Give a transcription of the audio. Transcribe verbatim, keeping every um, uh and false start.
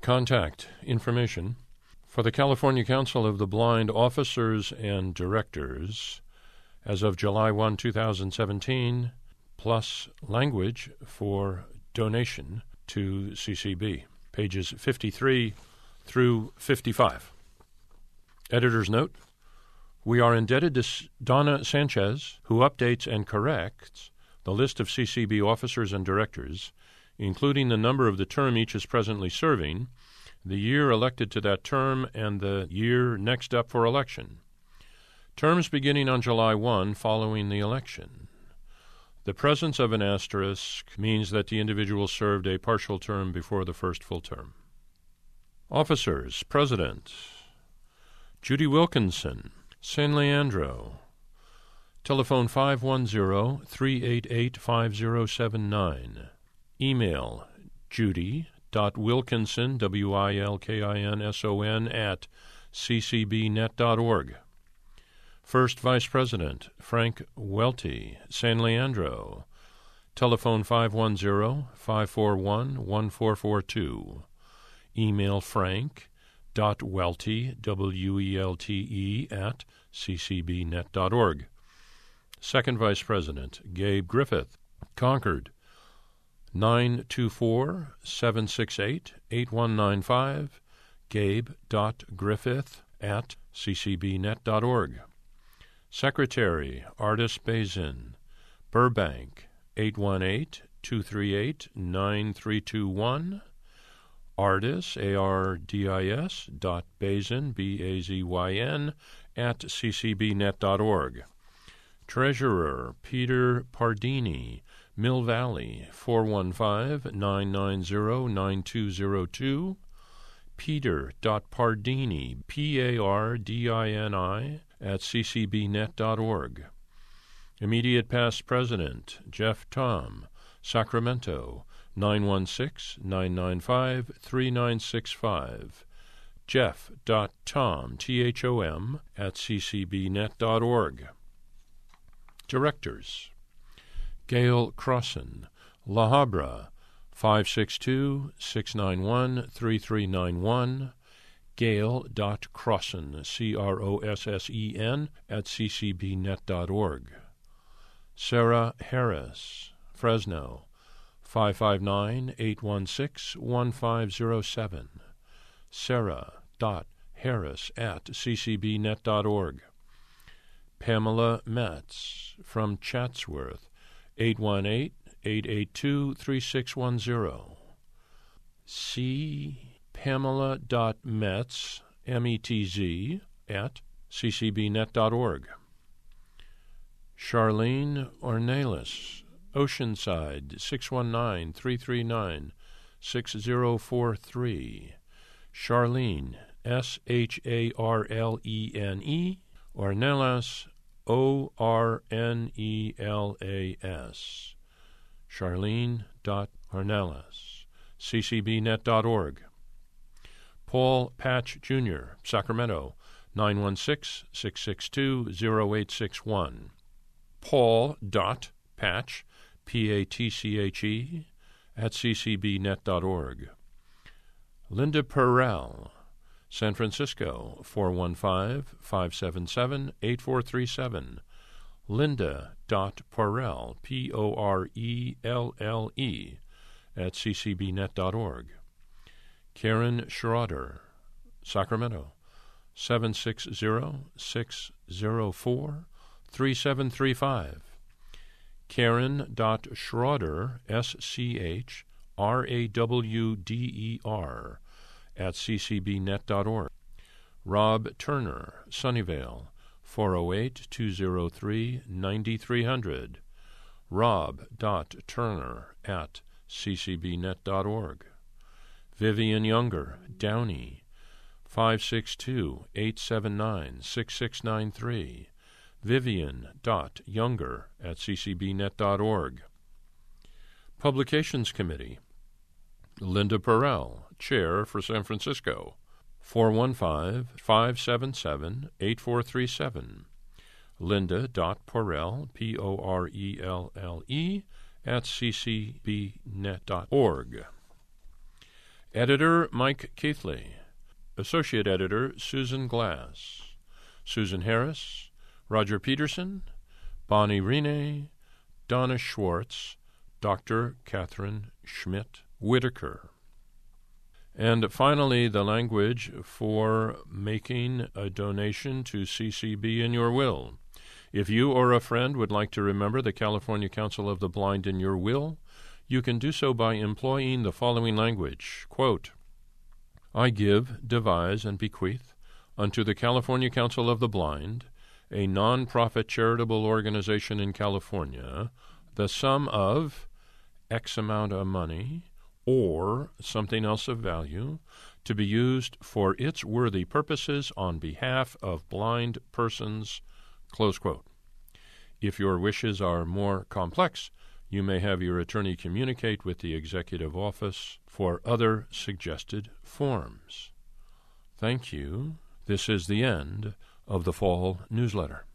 Contact information for the California Council of the Blind officers and directors as of July first, two thousand seventeen, plus language for donation to C C B, pages fifty-three through fifty-five. Editor's note: we are indebted to Donna Sanchez, who updates and corrects the list of C C B officers and directors, including the number of the term each is presently serving, the year elected to that term, and the year next up for election. Terms beginning on July first following the election. The presence of an asterisk means that the individual served a partial term before the first full term. Officers: President Judy Wilkinson, San Leandro. Telephone five one zero, three eight eight, five zero seven nine. Email judy.wilkinson, W I L K I N S O N, at c c b net dot org. First Vice President Frank Welty, San Leandro. Telephone five one zero, five four one, one four four two. Email frank.welty, W E L T E, at c c b net dot org. Second Vice President Gabe Griffith, Concord. nine two four, seven six eight, eight one nine five, gabe.griffith at c c b net dot org. Secretary Artis Bazin, Burbank, eight one eight, two three eight, nine three two one. Ardis, A R D I S, dot Bazin, B A Z Y N, at c c b net dot org. Treasurer Peter Pardini, Mill Valley, four one five, nine nine zero, nine two zero two. Peter.Pardini, P A R D I N I, at c c b net dot org. Immediate past President Jeff Tom, Sacramento, nine one six, nine nine five, three nine six five. Jeff.Tom, T H O M, at c c b net dot org. Directors: Gail Crossan, La Habra, five six two, six nine one, three three nine one. Gail.Crossan, C R O S S E N, at c c b net dot org. Sarah Harris, Fresno, five five nine, eight one six, one five zero seven. Sarah.Harris at c c b net dot org. Pamela Metz, from Chatsworth, eight one eight, eight eight two, three six one zero. C. Pamela.Metz, M E T Z, at c c b net dot org. Charlene Ornelas, Oceanside, six one nine, three three nine, six zero four three. Charlene, S H A R L E N E, Ornelas, O R N E L A S. Charlene.Ornelas, c c b net dot org. Paul Patch, Junior, Sacramento, nine one six, six six two, zero eight six one. Paul.Patch, P A T C H E, at c c b net dot org. Linda Perrell, San Francisco, four one five, five seven seven, eight four three seven. Linda.Porrell, P O R E L L E, at c c b net dot org. Karen Schroeder, Sacramento, seven six zero, six zero four, three seven three five. Karen.Schroeder, S C H R A W D E R, at c c b net dot org. Rob Turner, Sunnyvale, four oh eight, two oh three, nine three hundred. Rob.Turner at c c b net dot org. Vivian Younger, Downey, five six two, eight seven nine, six six nine three. Vivian.Younger at c c b net dot org. Publications Committee: Linda Perrell, Chair for San Francisco, four one five, five seven seven, eight four three seven. Linda.Porrell, P O R E L L E, at c c b net dot org. Editor Mike Keithley. Associate Editor Susan Glass. Susan Harris, Roger Peterson, Bonnie Rene, Donna Schwartz, Doctor Catherine Schmidt Whitaker. And finally, the language for making a donation to C C B in your will. If you or a friend would like to remember the California Council of the Blind in your will, you can do so by employing the following language. Quote, I give, devise, and bequeath unto the California Council of the Blind, a non-profit charitable organization in California, the sum of X amount of money or something else of value to be used for its worthy purposes on behalf of blind persons, close quote. If your wishes are more complex, you may have your attorney communicate with the Executive Office for other suggested forms. Thank you. This is the end of the Fall Newsletter.